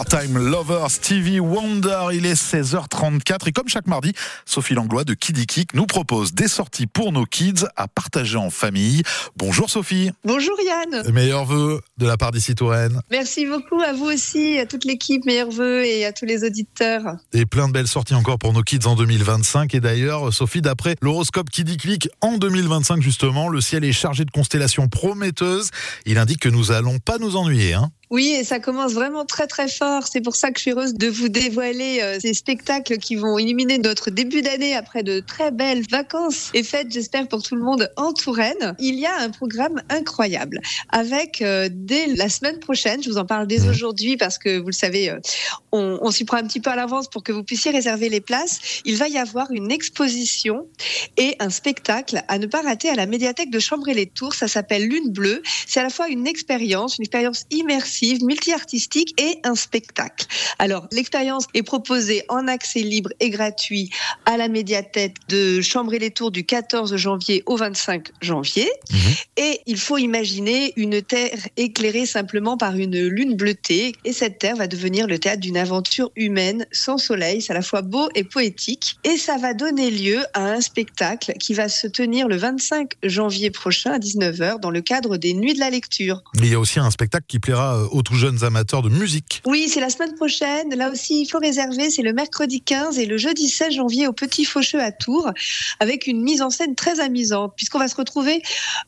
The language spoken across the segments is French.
Part-Time Lover, Stevie Wonder, il est 16h34 et comme chaque mardi, Sophie Langlois de Kidiklik nous propose des sorties pour nos kids à partager en famille. Bonjour Sophie. Bonjour Yann. Meilleurs vœux de la part d'Ici Touraine. Merci beaucoup à vous aussi, à toute l'équipe, meilleurs vœux et à tous les auditeurs. Et plein de belles sorties encore pour nos kids en 2025. Et d'ailleurs, Sophie, d'après l'horoscope Kidiklik, en 2025 justement, le ciel est chargé de constellations prometteuses. Il indique que nous allons pas nous ennuyer, hein. Oui, et ça commence vraiment très très fort. C'est pour ça que je suis heureuse de vous dévoiler ces spectacles qui vont illuminer notre début d'année après de très belles vacances et fêtes, j'espère, pour tout le monde en Touraine. Il y a un programme incroyable avec dès la semaine prochaine, je vous en parle dès aujourd'hui parce que vous le savez, on s'y prend un petit peu à l'avance pour que vous puissiez réserver les places. Il va y avoir une exposition et un spectacle à ne pas rater à la médiathèque de Chambray-les-Tours. Ça s'appelle Lune Bleue. C'est à la fois une expérience immersive, multi-artistique et un spectacle. Alors, l'expérience est proposée en accès libre et gratuit à la médiathèque de Chambray-les-Tours du 14 janvier au 25 janvier. Et il faut imaginer une terre éclairée simplement par une lune bleutée. Et cette terre va devenir le théâtre d'une aventure humaine sans soleil. C'est à la fois beau et poétique. Et ça va donner lieu à un spectacle qui va se tenir le 25 janvier prochain à 19h dans le cadre des Nuits de la Lecture. Il y a aussi un spectacle qui plaira aux tout jeunes amateurs de musique. Oui, c'est la semaine prochaine. Là aussi, il faut réserver. C'est le mercredi 15 et le jeudi 16 janvier au Petit Faucheux à Tours, avec une mise en scène très amusante, puisqu'on va se retrouver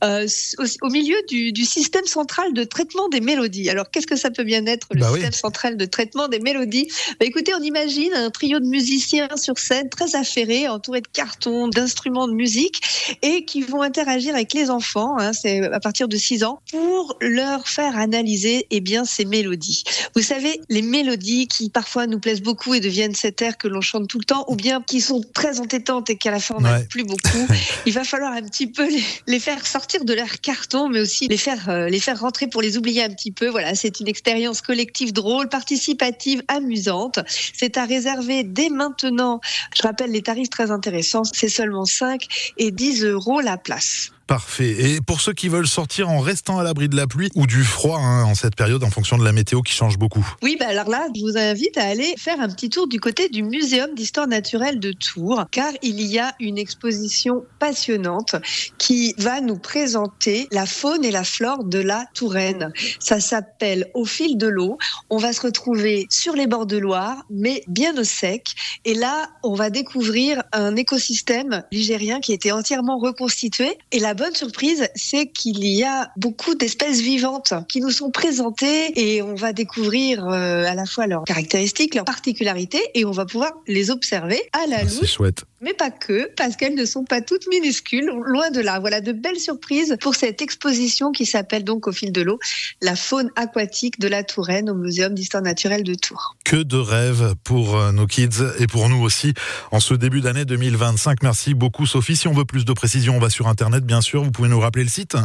au milieu du système central de traitement des mélodies. Alors, qu'est-ce que ça peut bien être, le système central de traitement des mélodies ? Écoutez, on imagine un trio de musiciens sur scène, très affairés, entourés de cartons, d'instruments de musique, et qui vont interagir avec les enfants, c'est à partir de 6 ans, pour leur faire analyser ces mélodies. Vous savez, les mélodies qui parfois nous plaisent beaucoup et deviennent cet air que l'on chante tout le temps, ou bien qui sont très entêtantes et qu'à la fin on n'aime plus beaucoup. Il va falloir un petit peu les faire sortir de leur carton, mais aussi les faire rentrer pour les oublier un petit peu. Voilà, c'est une expérience collective drôle, participative, amusante. C'est à réserver dès maintenant. Je rappelle les tarifs très intéressants, c'est seulement 5 et 10 € la place. Parfait. Et pour ceux qui veulent sortir en restant à l'abri de la pluie ou du froid en cette période, en fonction de la météo qui change beaucoup. Oui, alors là, je vous invite à aller faire un petit tour du côté du Muséum d'Histoire Naturelle de Tours, car il y a une exposition passionnante qui va nous présenter la faune et la flore de la Touraine. Ça s'appelle Au fil de l'eau. On va se retrouver sur les bords de Loire, mais bien au sec. Et là, on va découvrir un écosystème ligérien qui a été entièrement reconstitué. Et la bonne surprise, c'est qu'il y a beaucoup d'espèces vivantes qui nous sont présentées et on va découvrir à la fois leurs caractéristiques, leurs particularités et on va pouvoir les observer à la louche. C'est chouette. Mais pas que, parce qu'elles ne sont pas toutes minuscules, loin de là. Voilà de belles surprises pour cette exposition qui s'appelle donc Au fil de l'eau, la faune aquatique de la Touraine au Muséum d'Histoire Naturelle de Tours. Que de rêves pour nos kids et pour nous aussi en ce début d'année 2025. Merci beaucoup Sophie. Si on veut plus de précisions, on va sur Internet bien sûr. Vous pouvez nous rappeler le site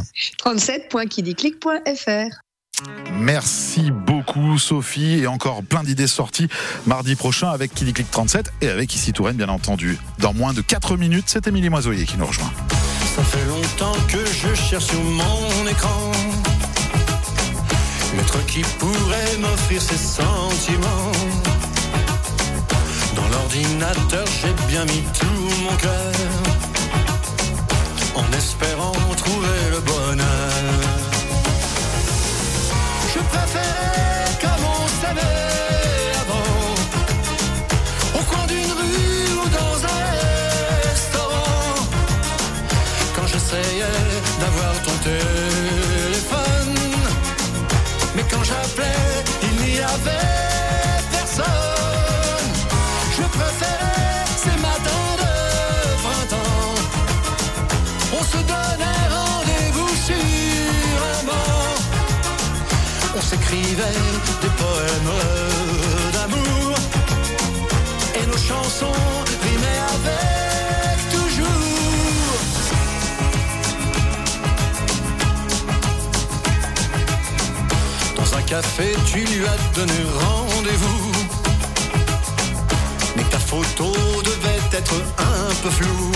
37.kidiklik.fr. Merci beaucoup Sophie et encore plein d'idées sorties mardi prochain avec Kidiklik 37 et avec Ici Touraine bien entendu. Dans moins de 4 minutes, c'est Émilie Moisoyer qui nous rejoint. Ça fait longtemps que je cherche sur mon écran l'être qui pourrait m'offrir ses sentiments. Dans l'ordinateur j'ai bien mis tout mon cœur en espérant trouver le bonheur. Je préférais comme on s'aimait avant, au coin d'une rue ou dans un restaurant. Quand j'essayais d'avoir ton téléphone, mais quand j'appelais, il n'y avait personne. Je préférais ces matins de printemps, on se donnait rendez-vous sur un banc. On s'écrivait des poèmes d'amour et nos chansons rimaient avec toujours. Dans un café, tu lui as donné rendez-vous, mais ta photo devait être un peu floue.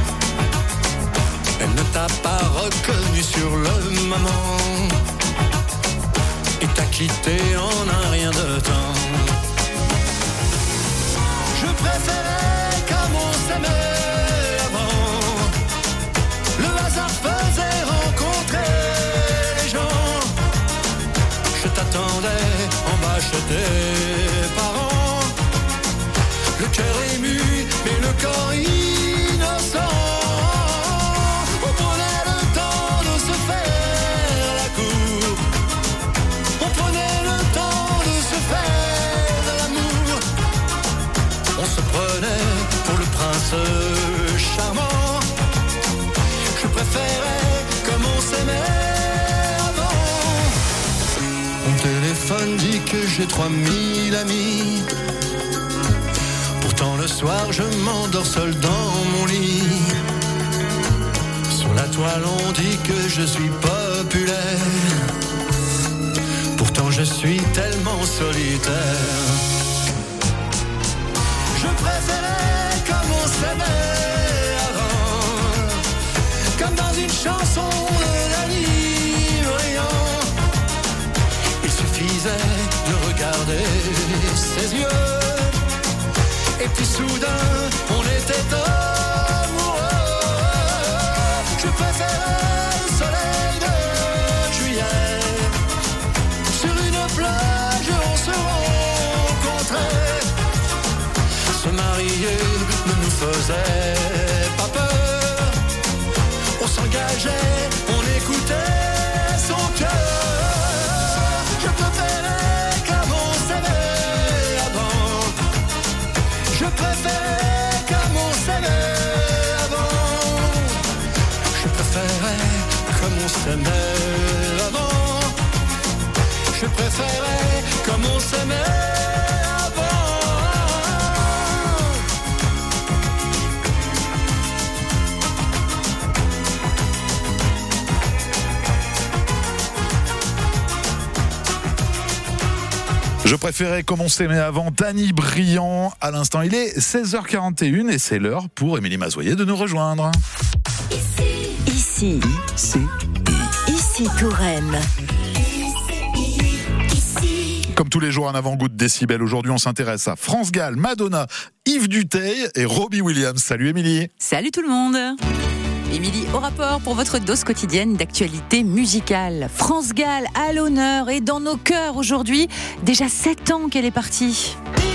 Elle ne t'a pas reconnu sur le moment et t'a quitté en un rien de temps. prince charmant. Je préférais comme on s'aimait avant. Mon téléphone dit que j'ai 3000 amis. Pourtant le soir je m'endors seul dans mon lit. Sur la toile on dit que je suis populaire. Pourtant je suis tellement solitaire. Je préférais comme on s'aimait avant, comme dans une chanson d'Annie Briand. Il suffisait de regarder ses yeux, et puis soudain on était amoureux. Je préférais le soleil de juillet. Sur une plage on se rencontrait. Se marier ne nous faisait pas peur. On s'engageait, on écoutait son cœur. Je préférais comme on s'aimait avant. Je préférais comme on s'aimait avant. Je préférais comme on s'aimait avant. Je préférais comme on s'aimait avant. Je préférais comme on s'aimait avant, Dany Briand. À l'instant, il est 16h41 et c'est l'heure pour Émilie Mazoyer de nous rejoindre. Ici Touraine. Comme tous les jours, un avant-goût de décibels. Aujourd'hui, on s'intéresse à France Gall, Madonna, Yves Duteil et Robbie Williams. Salut Émilie. Salut tout le monde. Émilie, au rapport pour votre dose quotidienne d'actualité musicale. France Gall à l'honneur et dans nos cœurs aujourd'hui. Déjà 7 ans qu'elle est partie.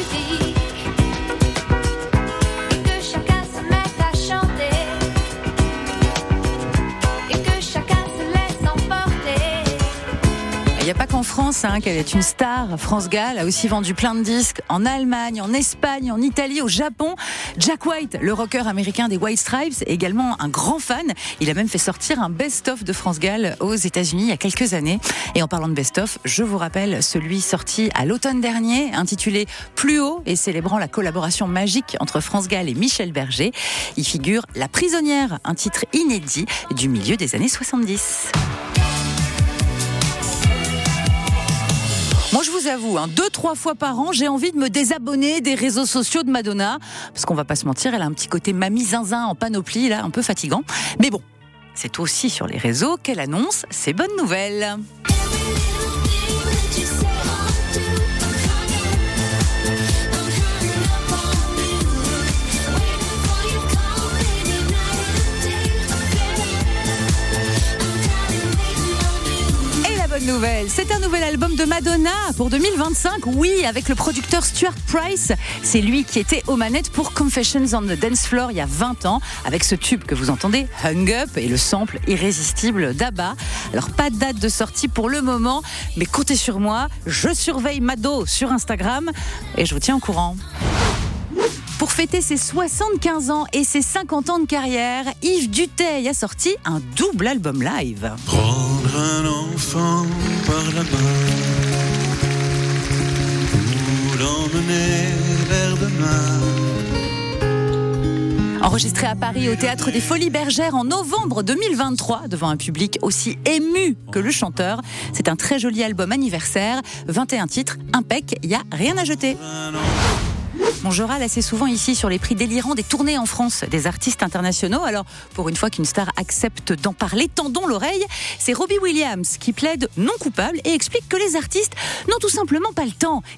Il n'y a pas qu'en France qu'elle est une star. France Gall a aussi vendu plein de disques en Allemagne, en Espagne, en Italie, au Japon. Jack White, le rocker américain des White Stripes, est également un grand fan. Il a même fait sortir un best-of de France Gall aux États-Unis il y a quelques années. Et en parlant de best-of, je vous rappelle celui sorti à l'automne dernier, intitulé Plus haut et célébrant la collaboration magique entre France Gall et Michel Berger. Y figure La Prisonnière, un titre inédit du milieu des années 70. Moi, je vous avoue, 2-3 fois par an, j'ai envie de me désabonner des réseaux sociaux de Madonna. Parce qu'on va pas se mentir, elle a un petit côté mamie zinzin en panoplie, là, un peu fatigant. Mais bon, c'est aussi sur les réseaux qu'elle annonce ses bonnes nouvelles. Bonne nouvelle, c'est un nouvel album de Madonna pour 2025, oui, avec le producteur Stuart Price. C'est lui qui était aux manettes pour Confessions on the Dance Floor il y a 20 ans, avec ce tube que vous entendez, Hung Up, et le sample irrésistible d'ABBA. Alors pas de date de sortie pour le moment, mais comptez sur moi, je surveille Mado sur Instagram et je vous tiens au courant. Pour fêter ses 75 ans et ses 50 ans de carrière, Yves Duteil a sorti un double album live. Prendre un enfant par la main ou l'emmener vers demain. Enregistré à Paris au Théâtre des Folies Bergères en novembre 2023, devant un public aussi ému que le chanteur. C'est un très joli album anniversaire, 21 titres, impec, il n'y a rien à jeter. Bon, je râle assez souvent ici sur les prix délirants des tournées en France des artistes internationaux. Alors, pour une fois qu'une star accepte d'en parler, tendons l'oreille. C'est Robbie Williams qui plaide non coupable et explique que les artistes n'ont tout simplement pas le temps.